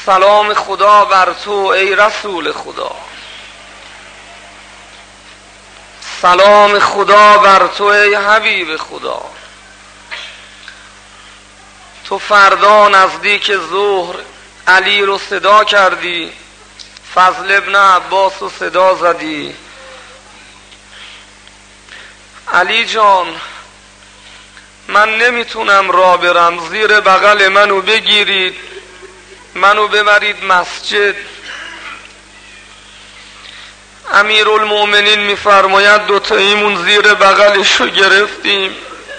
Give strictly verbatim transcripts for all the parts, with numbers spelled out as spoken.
سلام خدا بر تو ای رسول خدا، سلام خدا بر تو ای حبیب خدا. تو فردا نزدیک ظهر علی رو صدا کردی، فضل ابن عباس رو صدا زدی. علی جان من نمیتونم راه برم، زیر بغل منو بگیرید، منو ببرید مسجد. امیرالمؤمنین میفرماید دوتاییمون زیر بغلشو گرفتیم.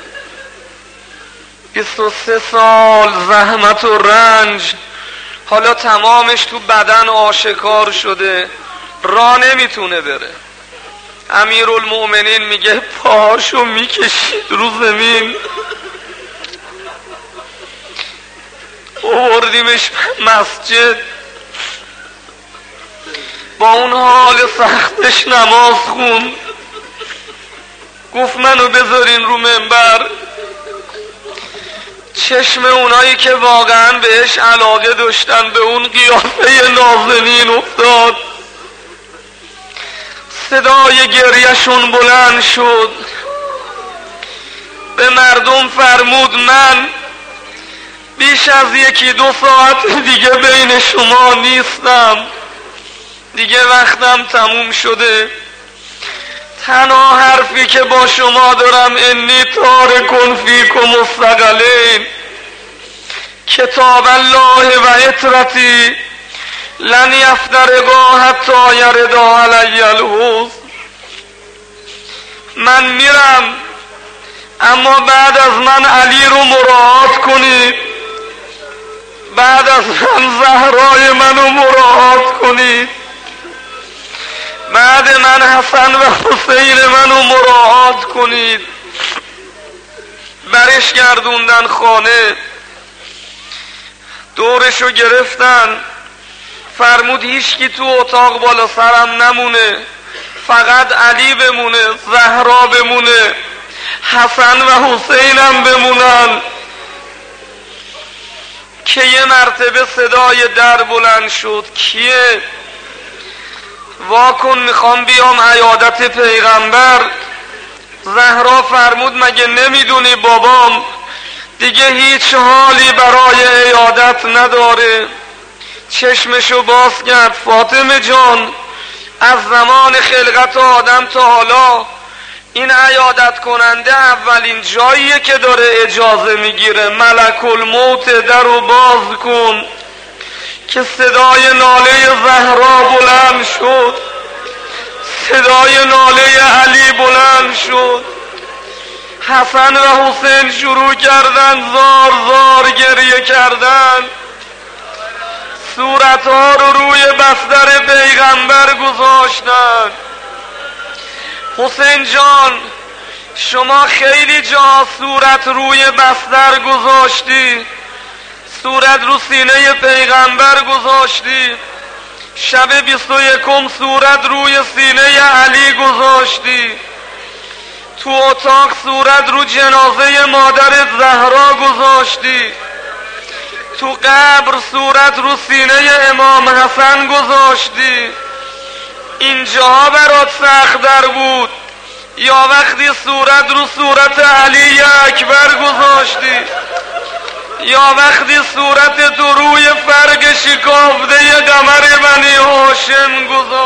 بیست و سه سال زحمت و رنج، حالا تمامش تو بدن آشکار شده، راه نمیتونه بره. امیرالمؤمنین میگه پاهاشو میکشید رو زمین، آوردیمش مسجد. با اون حال سختش نماز خون، گفت منو بذارین رو منبر. چشم اونایی که واقعا بهش علاقه داشتن به اون قیافه نازنین افتاد، صدای گریهشون بلند شد. به مردم فرمود من بیش از یکی دو ساعت دیگه بین شما نیستم، دیگه وقتم تموم شده. تنها حرفی که با شما دارم انی تارکن فیکم الثقلین، کتاب الله و عترتی لن یفترقا حتی یردا علی الحوض. من میرم اما بعد از من علی رو مراعات کنید، بعد از من زهرای منو مراعات کنید، بعد من حسن و حسین منو مراعات کنید. برش گردوندن خانه، دورشو گرفتن، فرمود هیچکی تو اتاق بالا سرم نمونه، فقط علی بمونه، زهرا بمونه، حسن و حسینم بمونن. که یه مرتبه صدای در بلند شد، کیه؟ واکن میخوام بیام عیادت پیغمبر. زهرا فرمود مگه نمیدونی بابام دیگه هیچ حالی برای عیادت نداره؟ چشمشو باز کرد. فاطمه جان از زمان خلقت آدم تا حالا این عیادت کننده اولین جاییه که داره اجازه میگیره. ملک الموت درو باز کن. که صدای ناله زهرا بلند شد، صدای ناله علی بلند شد. حسن و حسین شروع کردن زار زار گریه کردن، صورتها رو روی بستر پیغمبر گذاشتن. حسین جان شما خیلی جا صورت روی بستر گذاشتی، صورت رو سینه پیغمبر گذاشتی. شب بیست و یکم صورت روی سینه علی گذاشتی. تو اتاق صورت رو جنازه مادرت زهرا گذاشتی. تو قبر صورت رو سینه امام حسن گذاشتی. اینجاها برات سخت در بود یا وقتی صورت رو صورت علی اکبر گذاشتی، یا وقتی صورت تو روی فرق شکافته قمر بنی هاشم گذاشتی؟